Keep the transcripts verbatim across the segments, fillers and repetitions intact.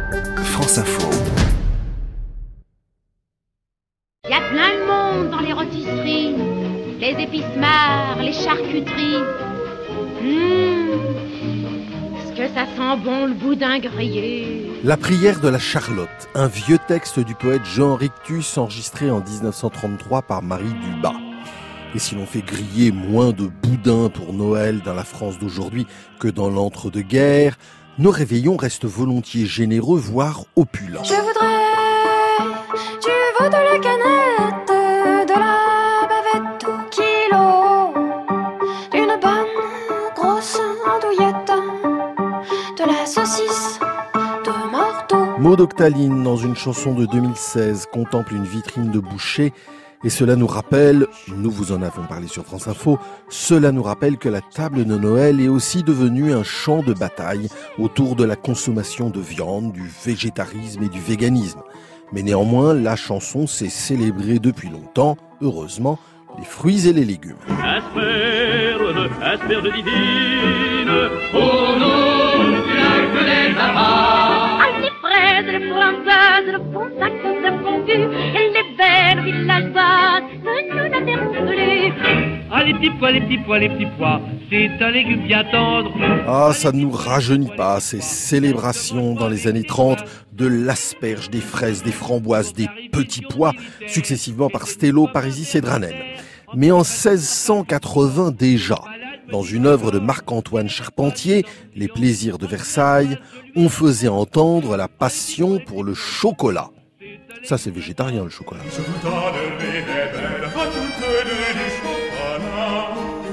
France Info. Il y a plein de monde dans les rôtisseries, les épices-mares, les charcuteries. Mmh, est-ce que ça sent bon le boudin grillé? La prière de la Charlotte, un vieux texte du poète Jean Rictus enregistré en dix-neuf cent trente-trois par Marie Dubas. Et si l'on fait griller moins de boudin pour Noël dans la France d'aujourd'hui que dans l'entre-deux-guerres, nos réveillons restent volontiers généreux, voire opulents. Je voudrais du veau, de la canette, de la bavette au kilo, d'une bonne grosse andouillette, de la saucisse de marteau. Maud Octaline, dans une chanson de deux mille seize, contemple une vitrine de boucher. Et cela nous rappelle, nous vous en avons parlé sur France Info, cela nous rappelle que la table de Noël est aussi devenue un champ de bataille autour de la consommation de viande, du végétarisme et du véganisme. Mais néanmoins, la chanson s'est célébrée depuis longtemps, heureusement, les fruits et les légumes. Asperge, asperge divine, pour nous, tu n'as que les tabacs. Ah, les fraises, les framboises, le pontac, le fondu, et les belles villageoises, ne nous n'interrompent plus. Ah, les petits pois, les petits pois, les petits pois, c'est un légume bien tendre. Ah, ça ne nous rajeunit pas, ces célébrations dans les années trente de l'asperge, des fraises, des framboises, des petits pois, successivement par Stello, Parisis et Dranel. Mais en seize cent quatre-vingts déjà, dans une œuvre de Marc-Antoine Charpentier, Les plaisirs de Versailles, on faisait entendre la passion pour le chocolat. Ça, c'est végétarien, le chocolat. Je vous donnerai les belles à toutes deux du chocolat.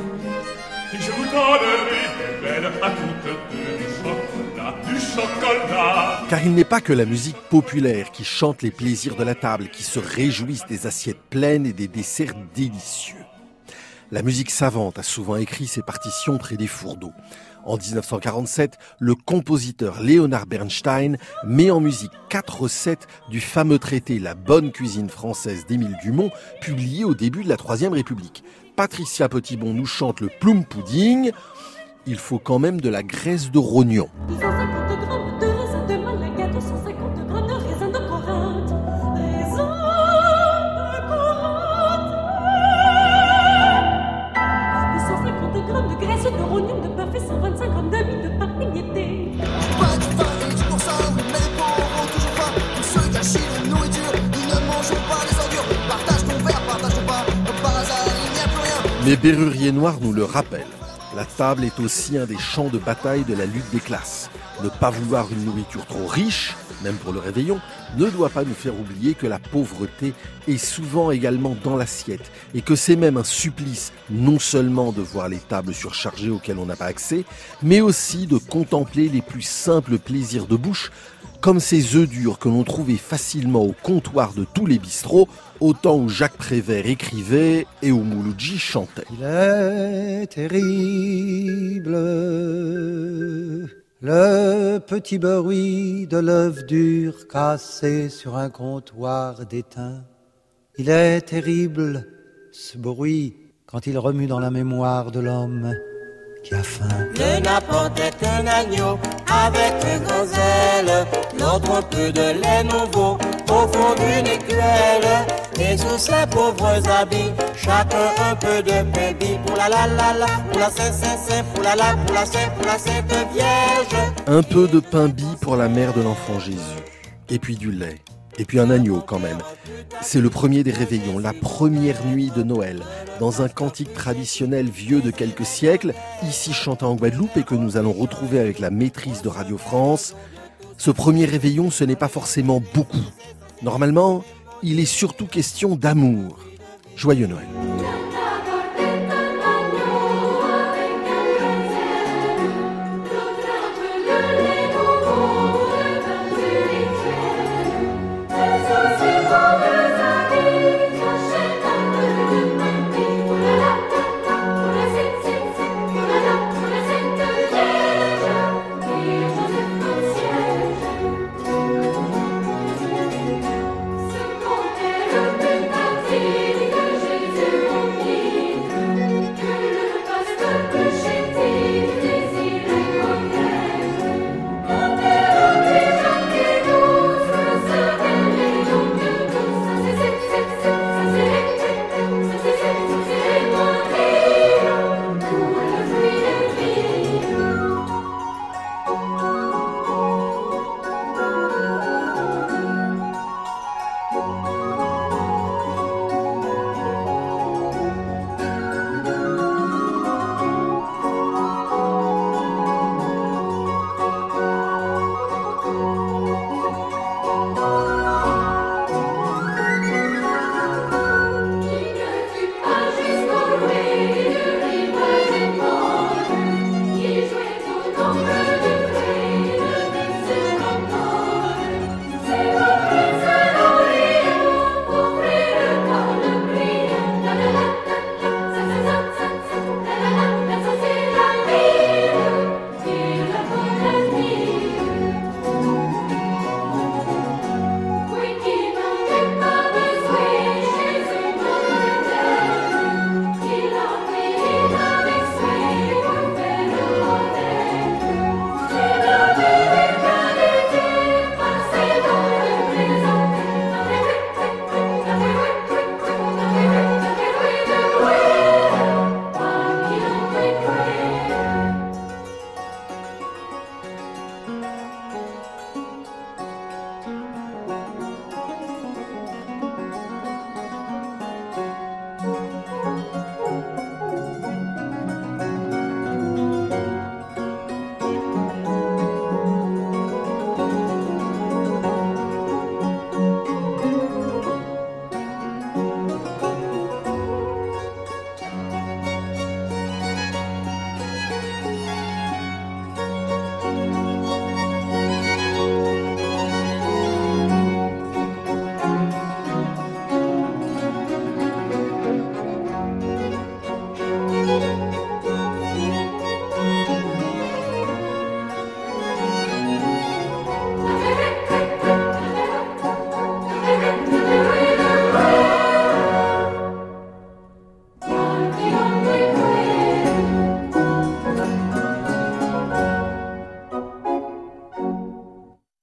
Et je vous donnerai les belles à toutes deux du chocolat, du chocolat. Car il n'est pas que la musique populaire qui chante les plaisirs de la table, qui se réjouissent des assiettes pleines et des desserts délicieux. La musique savante a souvent écrit ses partitions près des fours d'eau. En dix-neuf cent quarante-sept, le compositeur Léonard Bernstein met en musique quatre recettes du fameux traité La bonne cuisine française d'Émile Dumont, publié au début de la Troisième République. Patricia Petitbon nous chante le plum pudding. Il faut quand même de la graisse de rognon. deux cent cinquante grammes de raisin de Malaga, deux cent cinquante grammes de raisin de Corinthe, raisin de Corinthe. deux cent cinquante grammes de graisse de rognon de bœuf et cent vingt-cinq grammes de mie de pain émietté. Pas du pain et du pourcent, mais les pauvres ont toujours faim. Tous ceux qui achètent une nourriture, ils ne mangent pas les ordures. Partage ton verre, partage ton pain, par hasard il n'y a plus rien. Mais Bérurier Noir nous le rappelle. La table est aussi un des champs de bataille de la lutte des classes. Ne pas vouloir une nourriture trop riche, même pour le réveillon, ne doit pas nous faire oublier que la pauvreté est souvent également dans l'assiette et que c'est même un supplice non seulement de voir les tables surchargées auxquelles on n'a pas accès, mais aussi de contempler les plus simples plaisirs de bouche, comme ces œufs durs que l'on trouvait facilement au comptoir de tous les bistrots, au temps où Jacques Prévert écrivait et où Mouloudji chantait. Il est terrible, le petit bruit de l'œuf dur cassé sur un comptoir d'étain. Il est terrible, ce bruit, quand il remue dans la mémoire de l'homme qui a faim. Le Napon est un agneau avec une gazelle, l'autre un peu de lait nouveau au fond d'une écuelle. Et sous ses pauvres habits, chacun un peu de baby. Pour la la la la, pour la saint saint saint, pour la la, pour la saint, pour la sainte vierge. Un peu de pain bis pour la mère de l'enfant Jésus. Et puis du lait. Et puis un agneau quand même. C'est le premier des réveillons, la première nuit de Noël, dans un cantique traditionnel vieux de quelques siècles, ici chanté en Guadeloupe et que nous allons retrouver avec la maîtrise de Radio France. Ce premier réveillon, ce n'est pas forcément beaucoup. Normalement, il est surtout question d'amour. Joyeux Noël.